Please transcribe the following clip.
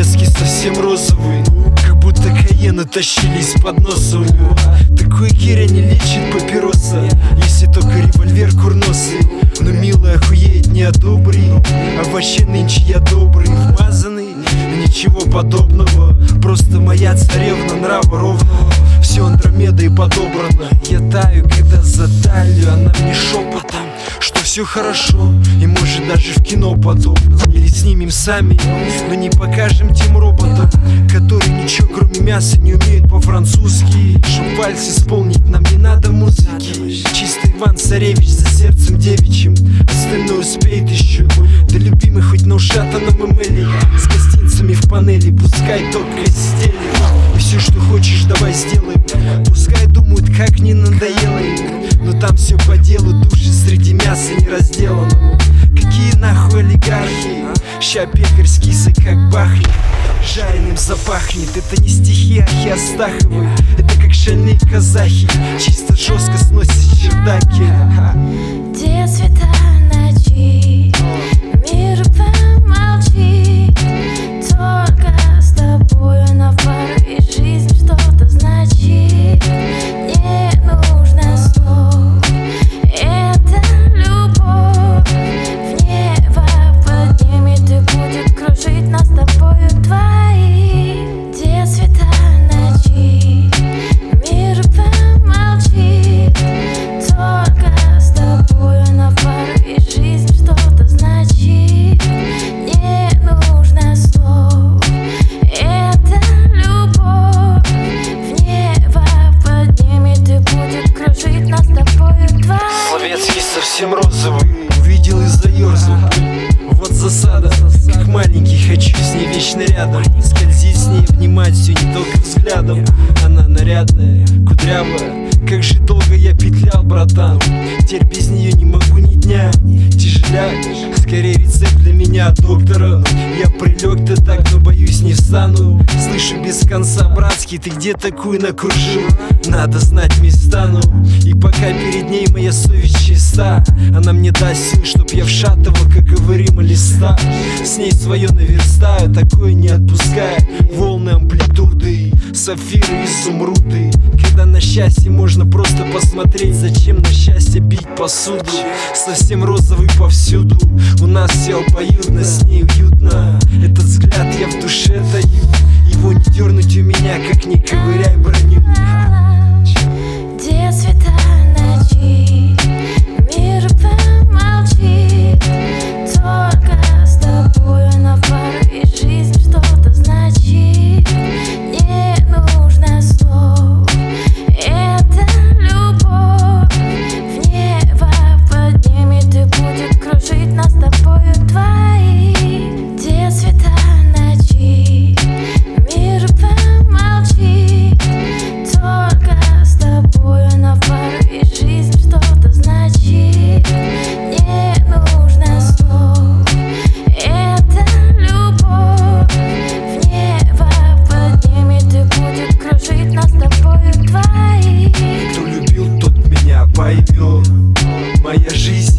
Соловецкий совсем розовый, как будто Каена тащили из-под носа у него. Такой гиря не лечит папироса, если только револьвер курносый. Но милая охуеть не одобри, а вообще нынче я добрый, вмазанный, ничего подобного. Просто моя царевна нрава ровного, все Андромедой подобрано. Я таю, когда за талию, она мне шепотом, что все хорошо, и может даже в кино подобно. Или снимем сами, но не покажем тем роботам, которые ничего кроме мяса не умеют по-французски. Чтоб вальс исполнить, нам не надо музыки. Чисто Иван-Царевич за сердцем девичьим, остальное успеет еще. Да любимый хоть на ушатанном эмэли, с гостинцами в панели, пускай только стелит. И все, что хочешь, давай сделаем. Пускай думают, как не надоело им, но там все по делу, души среди мяса не разделано. Какие нахуй олигархи, ща пекарь с кисой как бахнет, жареным запахнет. Это не стихи Ахи Астаховой, это как шальные казахи, чисто жестко сносит чердаки. Где цвета ночи, мир помолчи, только с тобою на пару, и жизнь что-то значит. Не нужно слов, это любовь в небо поднимет и будет кружить нас с тобою двоих. Где цвета ночи, мир помолчи, только с тобою на пару, и жизнь что-то значит. Не нужно слов, это любовь в небо поднимет и будет кружить нас с тобою двоих. Соловецкий совсем розовый, увидел и заерзал. Вот засада, как маленький, хочу с ней вечно рядом. Скользить с ней, обнимать все не только взглядом. Она нарядная, кудрявая, как же долго я петлял, братан. Теперь без нее не могу ни дня. Тяжеляк, скорее рецепт для меня от доктора. Я прилег-то так, но боюсь не встану. Слышу без конца, братский, ты где такую накружил? Надо знать места, ну. И пока перед ней моя совесть чиста, она мне даст сил, чтоб я вшатывал, как говорим, листа. С ней свое наверстаю, такое не отпуская. Волны амплитуды, сапфиры и изумруды. Когда на счастье можно просто посмотреть, зачем на счастье бить посуду? Совсем розовый повсюду, у нас все обоюдно, с ней уютно. Этот взгляд я в душе таю, его не дернуть у меня, как не ковыряй броню. Где цвета ночи, мир помолчи, только с тобою на пару, и жизнь что-то значит. Не нужно слов, это любовь в небо поднимет и будет кружить нас с тобою двоих. Где цвета ночи, мир помолчи, только с тобою на пару, и жизнь что-то значит. Не нужно слов, это любовь в небо поднимет и будет кружить нас с тобою двоих. Кто любил, тот меня поймет. Моя жизнь